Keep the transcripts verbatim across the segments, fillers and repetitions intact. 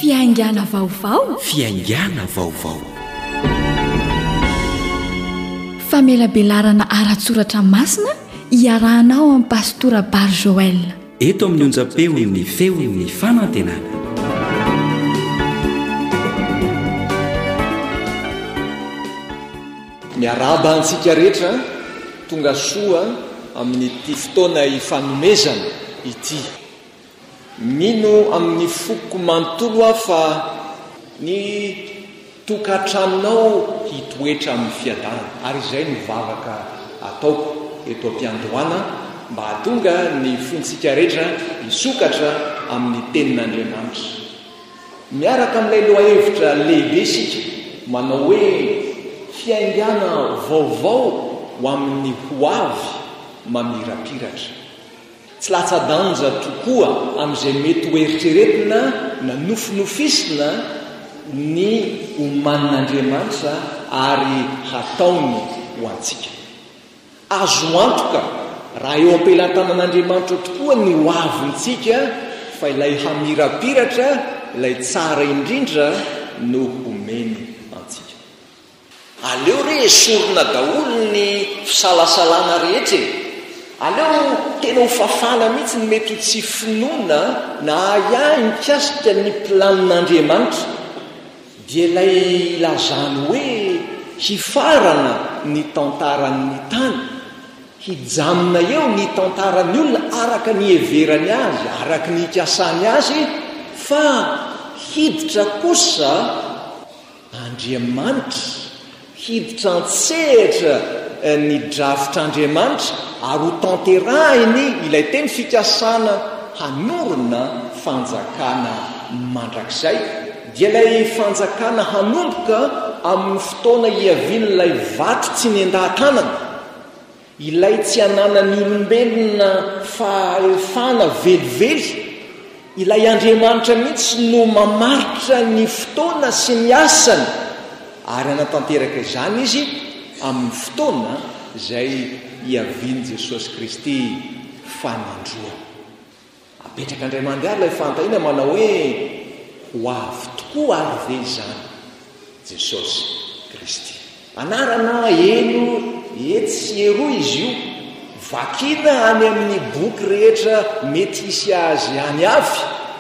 fiaingana vaovao fiaingana vaovao famelabelarana ara-tsoratra masina iarahanao amin'ny pastora Bar Joel. Eto amin'ny onjam-peo ny feon'ny fanantenana. Miaraba antsika rehetra tonga soa amin'ity fotoana ifanomezana ity. Mino amin'ny foko manontolo aho fa ny tokantranonao hitoetra amin'ny fiadanana, ary izay no vavaka ataoko eto am-piandohana mba hahatonga ny fontsika rehetra hisokatra amin'ny tenin'Andriamanitra. Miaraka amin'ilay lohahevitra lehibe isika manao hoe fiaingana vaovao ho amin'ny hoavy mamirapiratra. Tsy latsa-danja tokoa amin'izay mety ho eritreretina na nofinofisina ny omanin'Andriamanitra ary hataony ho antsika. Azo antoka raha eo am-pelantanan'Andriamanitra tokoa ny hoavintsika fa ilay hamirapiratra, ilay tsara indrindra no homeny antsika. Aleo re esorina daholo ny fisalasalana rehetra. Aleo tena ho fafana mihitsy ny mety ho tsy finoana na iahy mikasika ny planin'Andriamanitra dia ilay lazany hoe hifarana ny tantaran'ny tany, hijamina eo ny tantaran'ny olona araka ny heverany azy, araka ny ikasany azy, fa hiditra kosa Andriamanitra, hiditra antsehatra ny drafitr'Andriamanitra ary ho tanterahiny ilay teny fikasana hanorina fanjakana mandrakizay. Dia ilay fanjakana hanomboka amin'ny fotoana hiavian'ilay vato tsy nendahan-tanana, ilay tsy hananany olombelona fahefana velively, ilay Andriamanitra mihitsy no mamaritra ny fotoana sy ny asany ary anatanteraka izany izy amin'ny fotoana izay hiavian' Jesosy Kristy fanandroa. Apetrak'Andriamanitra ilay fantahina manao hoe ho avy tokoa ary ve izany Jesosy Kristy. Anarana elo etsy sy eroa izy io, vakina any amin'ny boky rehetra mety hisy azy any avy,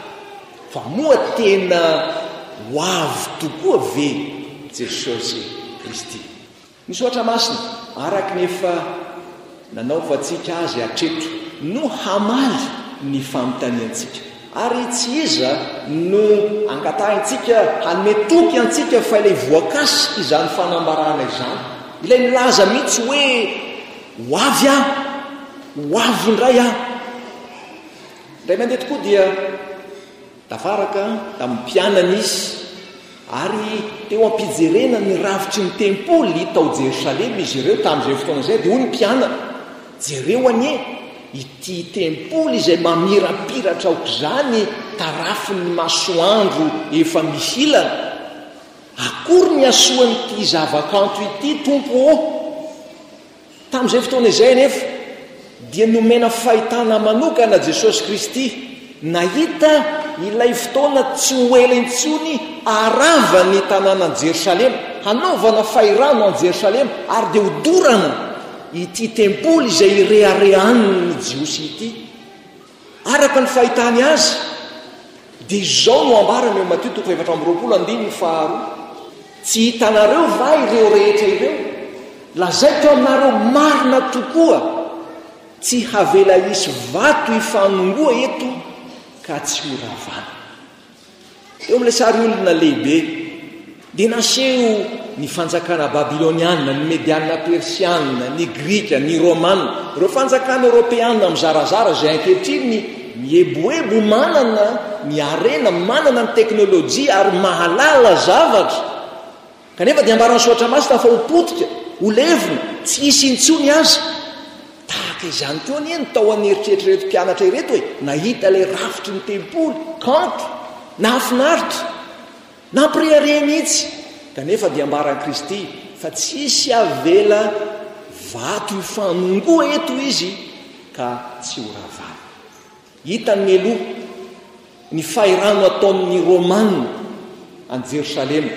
fa moa tena ho avy tokoa ve Jesosy Kristy. Misoatra masina araka nefa nanaovantsika azy hatreto no hamaly ny fanontaniantsika, ary tsy iza no angatahintsika hanetoky antsika fa ilay voakasika izany fanambarana izany, ilay milaza mihitsy hoe ho avy aho, ho avy indray aho. Indray mandeha tokoa dia tafaraka tamin'ny mpianana izy ary teo ampijerena ny ravitry ny tempoly tao Jerosalema izy ireo tamin'izay fotoana izay. Dia hoy ny mpianana, jereo anie ity tempoly izay mamirapiratra aoka izany tarafin'ny masoandro efa mihilana, akory ny asoan'ity zavakanto ity tompo ô? Tamin'izay fotoana izay nefa dia nomena fahitana manokana Jesosy Kristy, nahita ilay fotoana tsy ho ela intsony arava ny tanànan Jerosalema, hanaovana fahirano an Jerosalema ary dia hodorana ity tempoly izay reharehan'ny jiosy ity. Araka ny fahitany azy dia izao no ambarana eo Mateo toko efatra amby roapolo andininy faharoa, tsy hitanareo va ireo rehetra ireo? Lazaiko aminareo marina tokoa, tsy havela hisy vato hifanongoa eto ka tsy ho ravana. Eo amin'ilay sary olona lehibe dia naseho ny fanjakana babiloniana, ny mediana persiana, ny grika, ny romana, ireo fanjakana europeana mizarazara izay ankehitriny mieboebo manana ny arena, manana ny teknôlôjia ary mahalala zavatra. Kanefa dia ambarana soatra masina fa ho potika, ho levona, tsy hisy intsony azy. Tahaka izany koa anie ny tao an'eritreritra reto mpianatra ireto hoe nahita ilay rafitry ny tempoly kanto, nahafinaritra, nampirehare mihitsy. Kanefa dia ambaran'i Kristy fa tsy hisy avela vato hifanongoa eto izy ka tsy ho ravana. Hitany meloha ny fahirano ataon'ny Romanina any Jerosalema.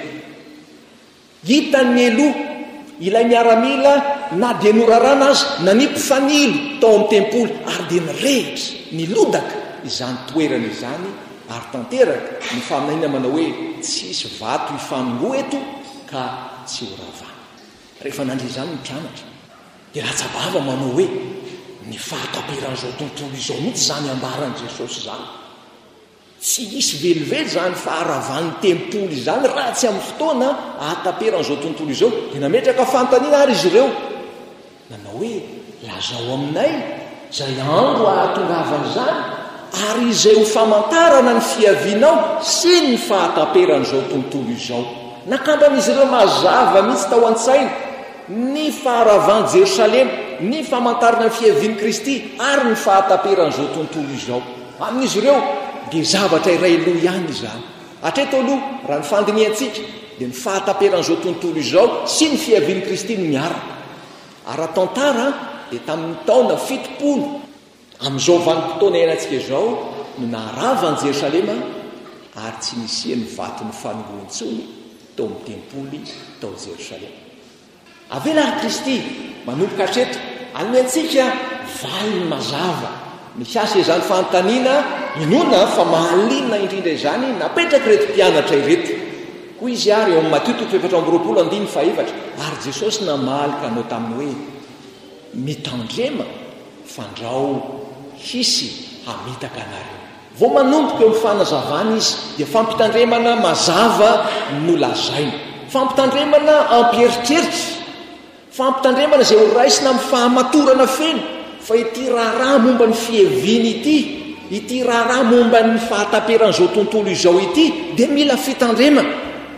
Hitany aloha ilay miaramila na dia norarana azy na ny mpifanilo tao amin'ny tempoly ary dia nirehitra nilodaka izany toerana izany ary tanteraka ny faminahina manao hoe tsisy vato ifanongo eto ka tsy horavana. Rehefa nandre izany ny mpianatra dia ratsabava manao hoe ny fahataperan'izao tontolo izao mihitsy zany ambaran'i Jesosy zany. Tsy isy velively zany faharavan'ny tempoly izany raha tsy amin'ny fotoana ahataperan'izao tontolo izao. Dia nametraka fantaniana ary izy ireo nanao hoe lazao aminay zay andro ahatongavan'izany ary izay ho famantarana ny fiavianao sy ny fahataperan'izao tontolo izao. Nakamban'izy ireo mazava mihitsy tao an-tsaina ny faharavan'i Jerosalema, ny famantarana ny fiavian'i Kristy ary ny fahataperan'izao tontolo izao. Amin'izy ireo dia zavatra iray aloha ihany izany. Hatreto aloha raha ny fandiniantsika dia ny fahataperan'izao tontolo izao sy ny fiavian'i Kristy no miaraka. Ara-tantara dia tamin'ny taona fitopolo amin'izao vanim-potoana iainantsika izao no naharavan'i Jerosalema ary tsy nisian'ny vaton'ny fanongoantsony tao amin'ny tempoly tao Jerosalema. Avela Kristy manomboka hatreto anomentsika valiny mazava mifiasa izany fanontaniana inona fa mahalinina indrindra izany napetraka ireto mpianatra ireto. Koa izy ary eo amin'ny Mateo toko efatra amby roapolo andiny faefatra ary Jesosy namalika anao taminy hoe mitandrema fandrao hisy hamitaka anareo. Vao manomboka eo amin'ny fanazavana izy dia fampitandremana mazava no lazaina, fampitandremana ampieritreritry, fampitandremana izay ho raisina amin'ny fahamatorana feno fa ity raharaha momba ny fieviny ity, ity raharaha momba ny fahataperan'izao tontolo izao ity dia mila fitandremana.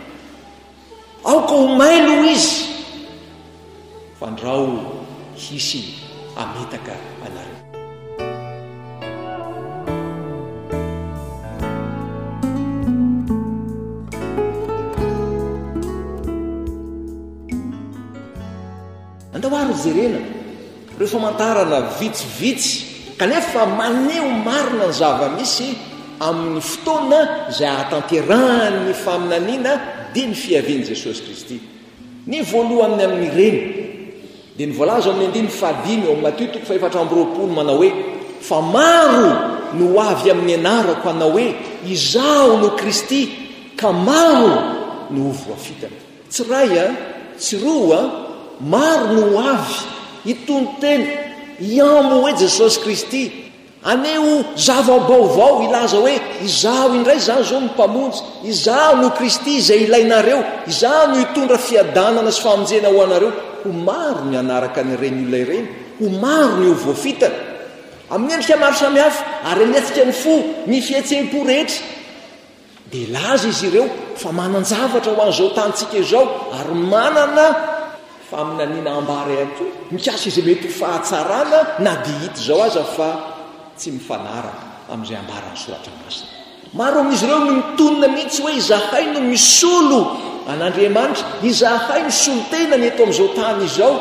Aoka ho mailo izy fandrao hisy hamitaka anareo. Andao ary jerena reo famantarana vitsivitsy kanefa maneho marina ny zava-misy amin'ny fotoana izay ahatanterahany ny faminaniana dia ny fiavian'i Jesosy Kristy. Ny voalohany amin'ireny dia ny voalaza amin'ny andiny fahadimy ao Mateo toko faefatra amby roapolo manao hoe fa maro no avy amin'ny anarako hanao hoe izaho no Kristy ka maro no voafitana. Tsy ray a tsy roa a maro no avy itony teny iamo hoe Jesosy Kristy aneo zava-baovao ilaza hoe izaho indray zany zao no mpamonjy, izaho no Kristy izay ilainareo, izaho no hitondra fiadanana sy famonjena ho anareo. Ho maro ny anaraka n'ireny olona ireny, ho maro ny ho voafitana amin'ny endrika maro samihafa ary amiatsika ny fo ny fihetsempo rehetra dia laza izy ireo fa manan-javatra ho an'izao tantsika izao ary manana faminaniana ambara ihany koa mikasa izay mety ho fahatsarana na dia hita izao aza fa tsy mifanaraka amin'izay ambarany soratra masina. Maro amin'izy ireo no mitonina mihitsy hoe izahay no misolo an'Andriamanitra, izahay misolo tena ny eto amin'izao tany izao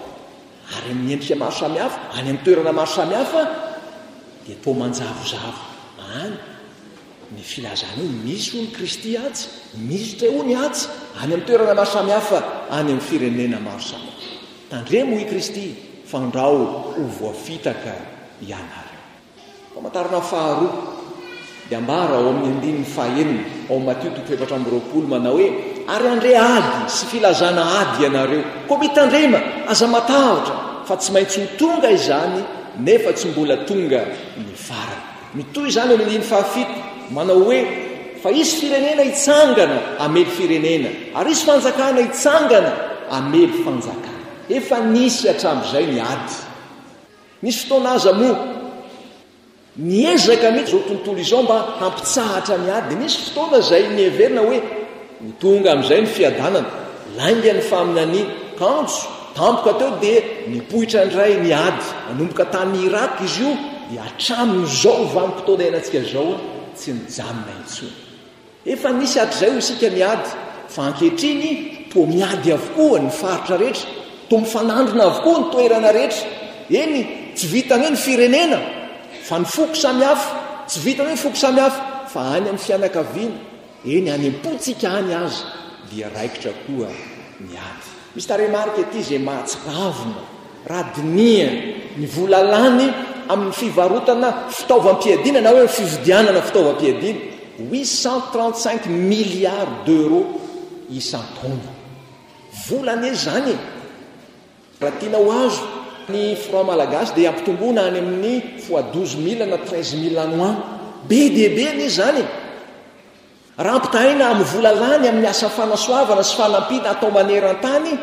ary amin'ny endrika maro samihafa any amin'ny toerana maro samihafa dia toa manjavozavo any ny filazana hoe misy ho ny Kristy atsy, misy tre ho ny atsy any amin'ny toerana maro samihafa any amin'ny firenena maro samihafa. Tandremo i Kristy fandrao ho voafitaka ianareo. Famantarana faharoa dia ambara ao amin'ny andininy fahaenina ao Mateo toko efatra amby roapolo manao hoe ary andre ady sy filazana ady ianareo koa mitandrema aza matahotra fa tsy maintsy ho tonga izany nefa tsy mbola tonga ny farany. Mitoy izany amin'ny andininy fahafito manao hoe fa isy firenena hitsangana hamely firenena ary isy fanjakana hitsangana hamely fanjakana. Efa nisy hatramin'izay ny ady. Nisy fotoana aza moa niezaka mihitsy izao tontolo izao mba hampitsahatra ny ady. Nisy fotoana izay nieverina hoe ho tonga amin'izay ny fiadanana, lainga ny faminaniana, kanjo tampoka teo dia nipohitra indray ny ady manomboka tany Irak izy io dia hatramin'izao vanim-potoana iainantsika izao tsy nijanona intsony. Efa nisy hatr'izay ho isika miady fa ankehitriny toa miady avokoa ny faritra rehetra, toa mifanandrina avokoa ny toerana rehetra. Eny tsy vitany hoe ny firenena fa ny foko samihafa, tsy vitany hoe ny foko samihafa fa any amin'ny fianakaviana, eny any am-potsika any azy dia raikitra koa miady. Misy taremarika ety zay mahatsiravina radinia ny volalany amin'ny fivarotana fitaovam-piadiana na hoe fividianana fitaovam-piadiana huit cent trente-cinq milliards d'euros isan-taona. Volana e zany raha tiana ho azo ny franc malagasy dia ampitomboana any amin'ny fois douze mille na treize mille anoany. Be dia be ny zany. Raha ampitahaina amin'ny volalany amin'ny asa fanasoavana sy fanampiana atao maneran-tany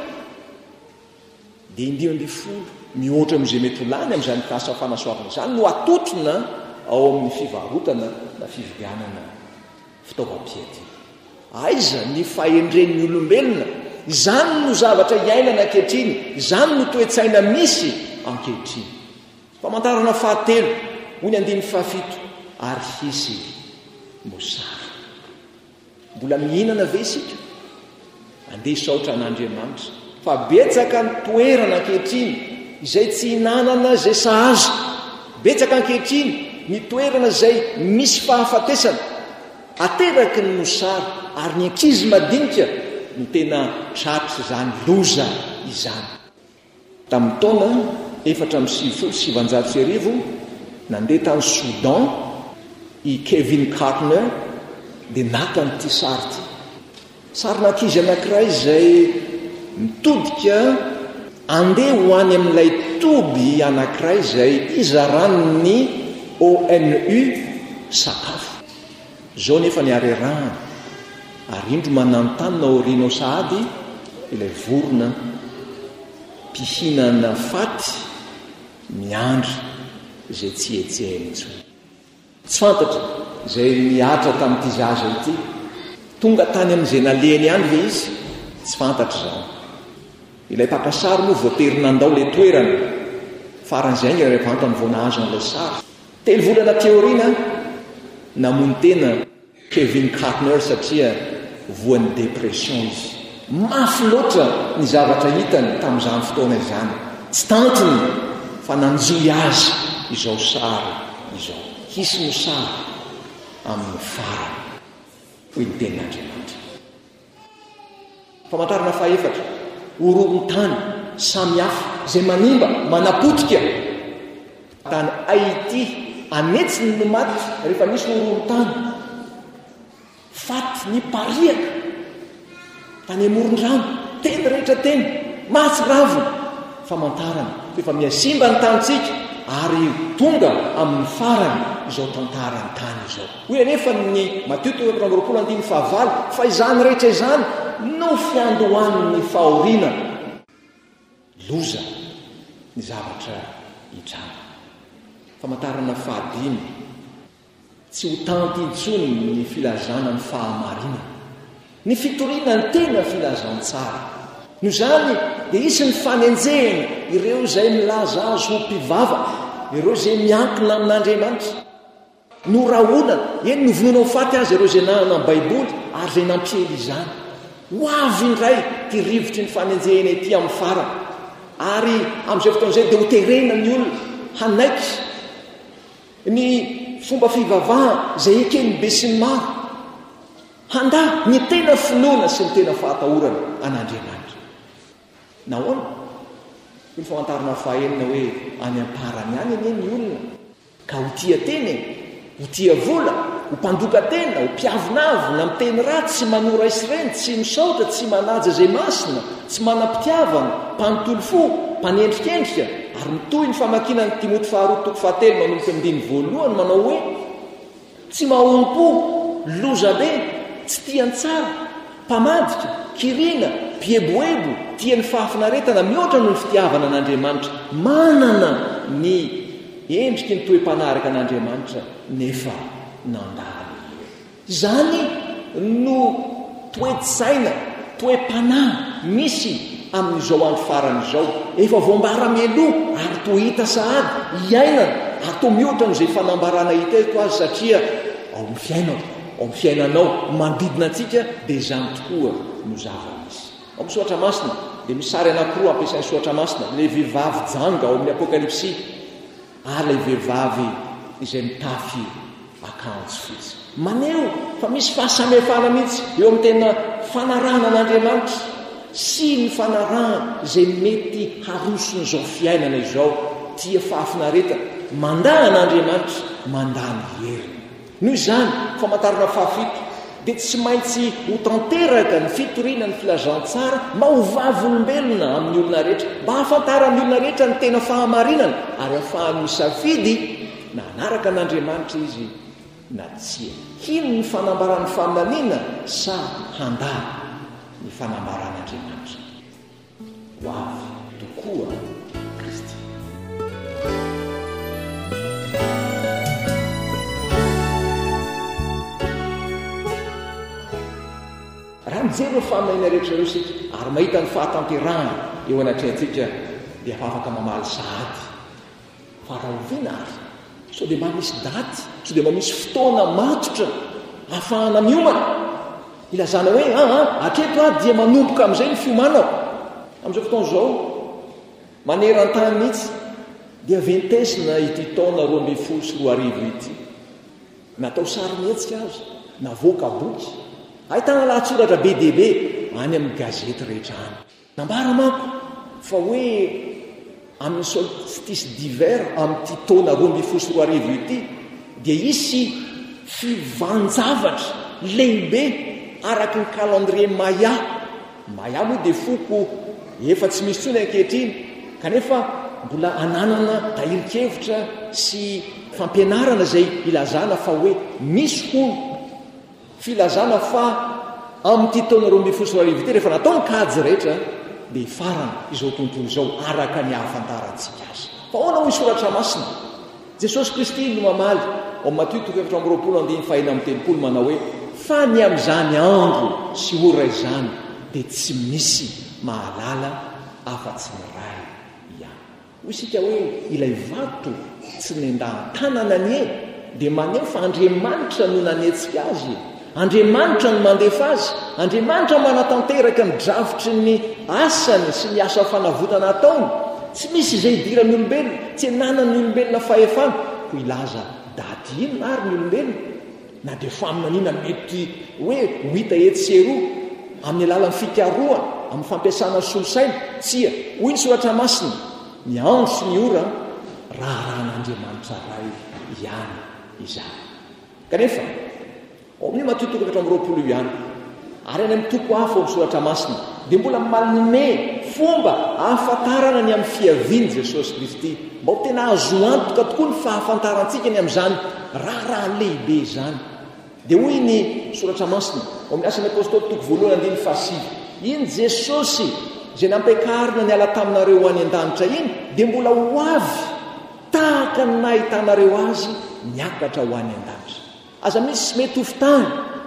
dia indimy ambin'ny folo mihoatra amin'izay mety ho lany amin'izany asa fanasoavana izany no atotona ao amin'ny fivarotana na fividianana fitaovam-piadiana. Aiza ny fahendren'ny olombelona, izany no zavatra iainana ankehitriny, izany no toe-tsaina misy ankehitriny. Famantarana fahatelo hoy ny andiny fahafito ary hisy mosary. Mbola mihinana ve isika? Andeha saotra an'Andriamanitra. Fa betsaka ny toerana ankehitriny izay tsy hinanana izay sahaza. Betsaka ankehitriny ny toerana izay misy fahafatesana. Ateraky ny mosary ary ny ankizy madinika no tena tratra izany loza izany. Tamin'ny taona efatra amby sivifolo sy sivanjato sy arivo nandeha tany Soudan i Kevin Cartner dia naka nyity sary ity. Sarin'ankizy anankiray izay mitodika andeha ho any amin'ilay toby anankiray izay izaran'ny O N U sakafo. Zao nefa ny arerahana ary indro manantany na oriana sahady ilay vorona mpihinana faty miandry izay tsy etsehany intsony. Tsy fantatra izay miatra tamin'ity zaza ity, tonga tany amin'izay nalehany ihany le izy, tsy fantatra izany. Ilay mpakasary moa voatery nandao le toerana faran'izay ny rehefa antany vao nahazo an'ilay sary. Telo volana teoriana namono tena Kevin Cartner satria voan'ny depression izy. Mafy loatra ny zavatra hitany tamin'izany fotoana izany. Tsy tantiny fa nanjoy azy izao sary izao. Hisy no sary amin'ny farany hoy ny tenin'Andriamanitra. Famantarana fahaefatra, horohon-tany samihafa izay manimba manapotika. Tany Haïti anetsiny no maty rehefa misy horohon-tany. Faty ny pariaka tany amoron-drano, teny rehetra teny mahatsiravina. Famantarana efa miasimba ny tanitsika ary tonga amin'ny farany izao tantarany tany izao. Hoy anefa ny Mateo toko amby roapolo andimy fahavalo fa izany rehetra izany no fiandohan'ny fahoriana. Loza ny zavatra hitranga. Famantarana fahadimy, tsy ho tanty intsony ny filazana ny fahamarina. Ny fitoriana ny tena filazantsara. No zany dia isy ny fanenjehana ireo izay milaza azy ho mpivavaka, ireo izay miankina amin'Andriamanitra. No rahonana, eny no vonoina ho faty azy ireo izay nanana amin'ny Baiboly ary izay nampiely izany. Ho avy indray ty rivotry ny fanenjehana ety amin'ny farany. Ary amin'izay fotoan'izay dia ho terena ny olona hanaiky ny fomba fivavaha izay ekeny be sy ny maro. Handa ny tena finoana sy ny tena fahatahorana an'Andriamanitra. Nahoana? Ny famantarana fahaenina hoe any am-parany any anie ny olona ka ho tia teny, ho tia vola, ho mpandoka tena, ho mpiavinavina amin'ny teny ratsy, tsy manora isireny, tsy misaotra, tsy manaja izay masina, tsy manam-pitiavana, mpanontolo fo, mpanendrikendrika. Ary mitohy ny famakinan'ny Timoty faharoa toko fahatelo manomboka andiny voalohany manao hoe tsy mahompo, loza be, tsy tiany tsara, mpamadika, kirina, bieboebo, tiany fahafinaretana mihoatra no ny fitiavana an'Andriamanitra, manana ny endriky ny toe-panaraka an'Andriamanitra nefa nandalo. Zany no toe-tsaina, toe-panahy misy amin'izao andro farany izao. Efa voambara mialoha ary to hita sahady iainana ary to mihoatra n'izay fanambarana hita eto azy satria ao amin'ny fiainao, ao amin'ny fiainanao manodidina antsika dia izany tokoa no zava-misy. Ao amin'ny soatra masina dia misy sary anankiroa ampiasain'ny soatra masina, ilay vehivavy janga ao amin'ny Apokalipsy ary ilay vehivavy izay mitafy akanjo fotsy maneo fa misy fahasamihafana mihitsy eo amin'ny tena fanarahana an'Andriamanitra sy ny fanarahana izay mety haroson'izao fiainana izao tia fahafinaretana mandaa an'Andriamanitra mandaa ny heriny noho izany famantarana fahafito dia tsy maintsy ho tanteraka ny fitoriana ny filazantsara mba ho vavolombelona amin'ny olona rehetra mba hahafantaran'ny olona rehetra ny tena fahamarinana ary ahafahany misafidy na anaraka an'Andriamanitra izy na tsia hino ny fanambarany faminaniana sa handà ny fanambaran'Andriamanitra ho avy tokoa Kristy. Raha mijery ny faminaniana rehetra ireo sika ary mahita ny fahatanterahana eo anatrehantsika dia afaka mamaly sahady fa raha oviana ary so dia mba misy daty so dia mba misy fotoana matotra ahafahana miomana ilazana hoe aa atreto a dia manomboka amin'izay ny fiomanao amin'izao fotoana izao maneran-tany mihitsy dia ventesina ity taona roa amby folo sy roa arivo ity natao sary mihetsika azy navoaka boky ahitana lahatsoratra be dia be any amin'ny gazety rehetra any nambara mako fa hoe amin'ny solstice d'hiver amin'ity taona roa amby folo sy roa arivo ity dia isy fivanjavatra lehibe araky ny calendrier maya maya moa dia foko efa tsy misy tsony ankehitriny kanefa mbola ananana tahirikevitra sy fampianarana izay ilazana fa hoe misy ho filazana fa amin'ity taona roa amby folo sy roa arivo ity rehefa natao ny kajy rehetra dia hifarana izao tontolo izao araka ny hahafantarantsika azy fa hoana ho isoratra masina Jesosy Kristy no mamaly ao Matio toko efatra amby roapolo andiny fahina amin'ny telopolo manao hoe fa ny amin'izany andro sy ora izany dia tsy misy mahalala afa-tsy ny ray ihany. Hoy isika hoe ilay vato tsy nendahan-tanana ny e dia maneho fa Andriamanitra no nanetsika azy, Andriamanitra no mandefa azy, Andriamanitra manatanteraka ny drafitry ny asany sy ny asa fanavotana ataony. Tsy misy izay idiran'ny olombelona, tsy enanan'ny olombelona fahefana ho ilaza daty ino ary ny olombelona na dia faminaniana mety hoe ho hita etsy sy eroa amin'ny alalan'ny fikaroana amin'ny fampiasana ny solosaina tsia hoy ny soratra masina ny andro sy ny ora raharan'Andriamanitra ray ihany izany. Kanefa ao amin'ny Matio toko efatra amby roapolo ihany ary any amin'ny toko hafa ao amin'ny soratra masina dia mbola manome fomba ahafantarana ny amin'ny fiaviany Jesosy Kristy mba ho tena azo antoka tokoa ny fahafantarantsika ny amin'izany raharaha lehibe izany. Dia hoy ny soratra masina ao amin'ny asan'ny apôstôly toko voalohany andiny fahasivy iny Jesosy izay nampiakarina ny ala taminareo ho any an-danitra iny dia mbola ho avy tahaka ny nahitanareo azy niakatra ho any an-danitra. Aza misy mety hofitany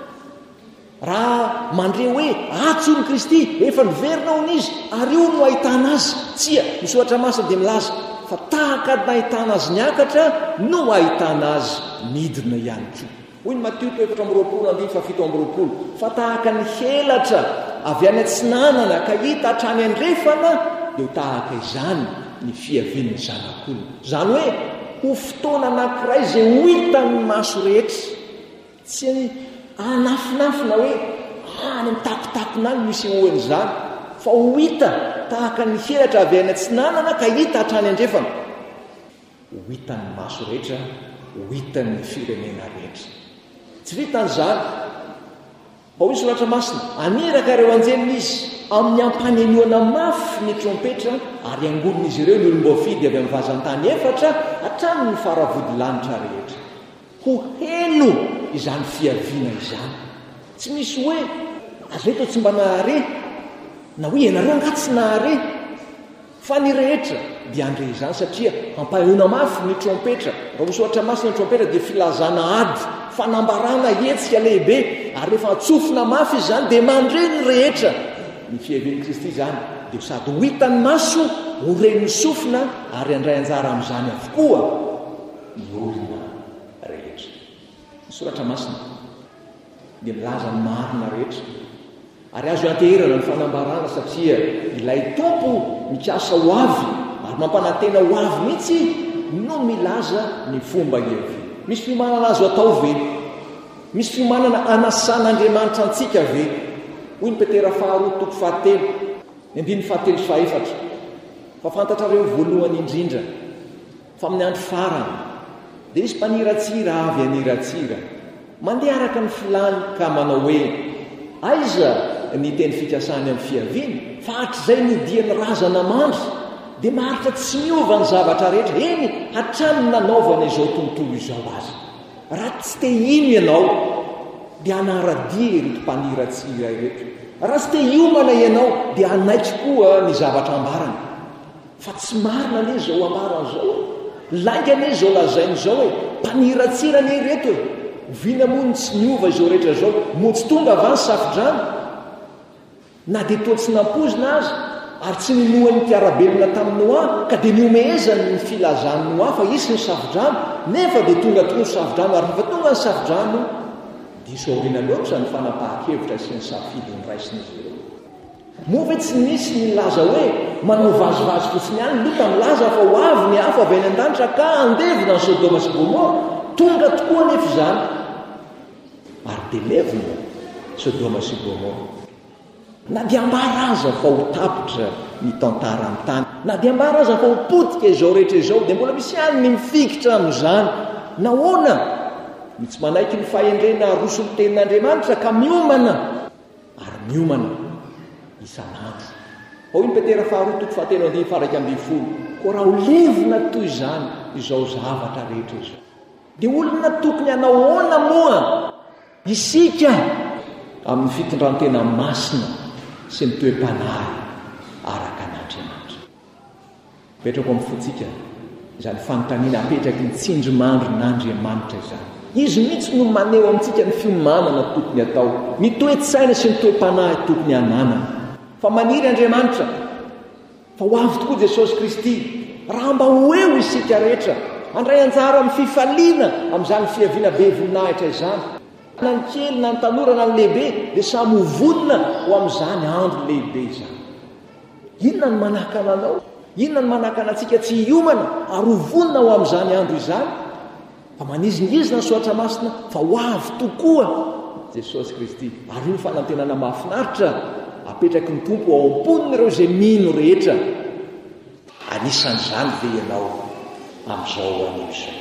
raha mandre hoe atsony Kristy efa niverina ho n'izy ary io no ahitana azy. Tsia ny soratra masina dia milaza fa tahaka ny nahitana azy niakatra no ahitana azy midina ihany koa. Hoy ny Matio efatra amby roapolo andiny fahafito amby roapolo fa tahaka ny helatra avy any antsinanana ka hita hatrany andrefana dia ho tahaka izany ny fiavian'ny zanak'olona. Izany hoe ho fotoana anankiray izay ho hitan'ny maso rehetra, tsy anafinafina hoe any amin'ny takotakonany misy hoan'izany fa ho hita tahaka ny helatra avy any antsinanana ka hita hatrany andrefana, ho hitan'ny maso rehetra, ho hitan'ny firenena rehetra. Tsy vitan'izany mba hoy soratra masina aniraka ireo anjelina izy amin'ny ampanenoana mafy ny trompetra ary angolon'izy ireo ny olom-boafidy avy amin'ny vazan-tany efatra hatramin'ny faravody lanitra rehetra. Ho heno izany fiaviana izany. Tsy misy hoe azeto tsy mba nahare na hoe ianareo angaha tsy nahare fa ny rehetra dia andre izany satria ampahoana mafy ny trompetra. Raha ho soratra masina ny trompetra dia filazana ady, fanambarana hetsika lehibe ary rehefa atsofina mafy izany dia mandre ny rehetra ny fiavian'i Kristy izany dia sady ho hitan'ny maso ho ren'ny sofina ary andray anjara amin'izany avokoa ny olona rehetra. Ny soratra masina dia milaza ny marina rehetra ary azo anteherana ny fanambarana satria ilay tompo mikasa ho avy ary mampanantena ho avy mihitsy no milaza ny fomba hiaviana. misy fiomanana azo atao ve? Misy fiomanana anasan'Andriamanitra antsika ve? Hoy ny Petera faharoa toko fahatelo ny andiny fahatelo sy fahaefatra. Fa fantatrareo voalohany indrindra fa amin'ny andro farany dia misy mpaniratsira avy aniratsira mandeha araka ny filany ka manao hoe aiza ny teny fikasany amin'ny fiaviany fa hatr'izay ny diany razana mandry dia maharitra tsy miova ny zavatra rehetra. Eny hatrany nanaovana izao tontolo izao azy. Raha tsy te ino ianao dia anaradia ireto mpaniratsira ireto. Raha tsy te hiomana ianao dia anaitry koa ny zavatra ambarana. Fa tsy marina ane zao ambarana zao, lainga ane zao lazainy zao hoe mpaniratsira ane ireto e. Vina mony tsy niova izao rehetra zao, mo tsy tonga avany safidrano na dia toa tsy nampozina azy ary tsy ninohan'ny mpiarabelona tamin'ny Noa ka dia niomehezany ny filazany Noa fa isy ny safidrano, nefa dia tonga tokoa ny safidrano ary rehefa tonga ny safidrano dia isaorina loatra ny fanapahan-kevitra sy ny safidy ny raisin'izy ireo. Moa ve tsy nisy ny laza hoe manao vazivazy fotsiny ihany lota milaza fa ho avy ny hafa avy any an-danitra ka andevina ny Sodoma sy Gomora, tonga tokoa nefa izany ary dia levina Sodoma sy Gomora. Na dia ambaraza fa ho tapitra ny tantara ny tany, na dia ambaraza fa ho potika izao rehetra izao, dia mbola misy ihany ny mifikitra amin'izany. Nahoana ny tsy manaiky ny fahendrena roso ny tenin'Andriamanitra ka miomana ary miomana isanandro. Ao iny Petera faharoa toko fahatelo andiny faraka ambin'ny folo. Ko raha ho levina toy izany izao zavatra rehetra izao, dia olona tokony hanao ahoana moa isika amin'ny fitondrantena masina sy ny toe-panahy araka an'Andriamanitra. Petrako amin'ny fotsika izany fanontaniana apetraky ny tsinjomandro n'Andriamanitra izany. Izy mihitsy no maneho amintsika ny fiomanana tokony atao, ny toe-tsaina sy ny toe-panahy tokony hananana. Fa maniry Andriamanitra fa ho avy tokoa Jesosy Kristy raha mba ho eo isika rehetra andray anjara amin'ny fifaliana amin'izany fiaviana be voninahitra izany. Na ny kely na ny tanora na ny lehibe dia samy ho vonina ho amin'izany andro lehibe izany. Inona ny manahaka ananao? Inona ny manahaka anantsika tsy hiomana ary ho vonina ho amin'izany andro izany? Fa manizingizina ny soatra masina fa ho avy tokoa Jesosy Kristy. Ary io fanantenana mahafinaritra apetraky ny tompo ao am-poniny ireo izay mino rehetra. Anisan'izany ve ianao amin'izao anio izao?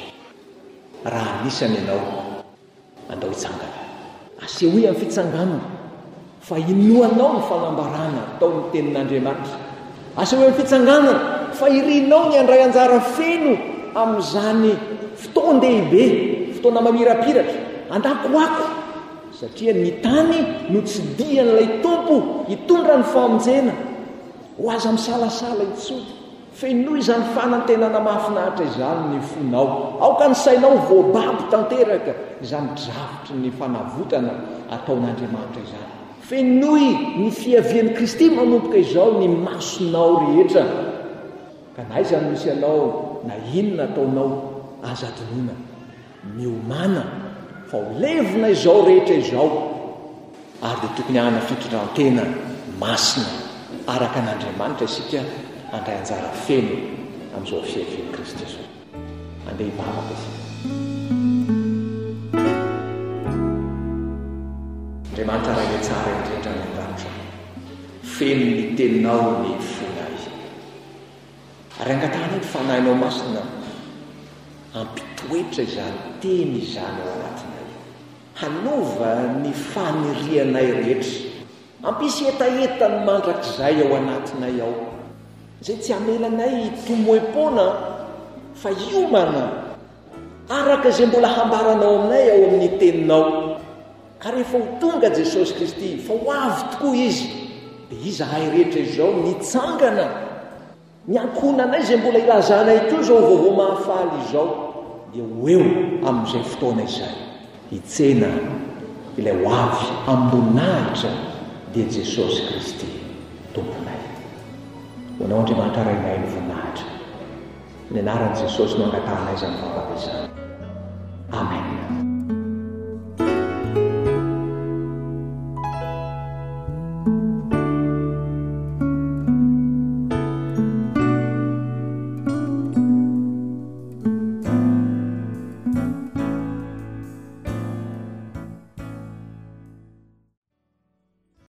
Raha anisany ianao andao hitsangana, asehoy amin'ny fitsanganana fa inoanao ny fanambarana ataon'ny tenin'Andriamanitra. Asehoy amin'ny fitsanganana fa irinao ny andray anjara feno amin'izany fotoan-dehibe, fotoana mamirapiratra, andako-ako, satria ny tany no tsy dian'ilay tompo hitondra ny famonjena ho aza misalasala itsody. Fenoy izany fanantenana mahafinaritra izany ny fonao. Aoka ny sainao voababo tanteraka izany dravitry ny fanavotana ataon'Andriamanitra izany. Fenoy ny fiavian'i Kristy manompoka izao ny masonao rehetra. Ka na izany misy anao na inona ataonao aza adinona miomana fa ho levina izao rehetra izao ary dia tokony hana fitondrantena masina araka an'Andriamanitra isika andray anjara feno amin'izao fiavian'i Kristy izao. Andeha hivavaka isika. Andriamanitra ray le tsara indrindra ny an-danitra, feno ny teninao ny fonay ary angatahana ny fanahinao masina ampitoetra izany teny izany ao anatinay, hanova ny fanirianay rehetra, ampisy etaetany mandrakizay ao anatinay ao, izay tsy hamelanay tomoem-pona fa hiomana araka izay mbola hambaranao aminay ao amin'ny teninao. Ka rehefa ho tonga Jesosy Kristy fa ho avy tokoa izy, dia izahay rehetra izao nitsangana niankonanay izay mbola ilazanay koa izao vaovao mahafaly izao, dia ho eo amin'izay fotoana izay hitsena ilay ho avy ambonahitra dia Jesosy Kristy tomponay. Honao Andriamanitra rainay ny voninahitra, ny anaran'i Jesosy no angatanay izany vavaka izany. Amen.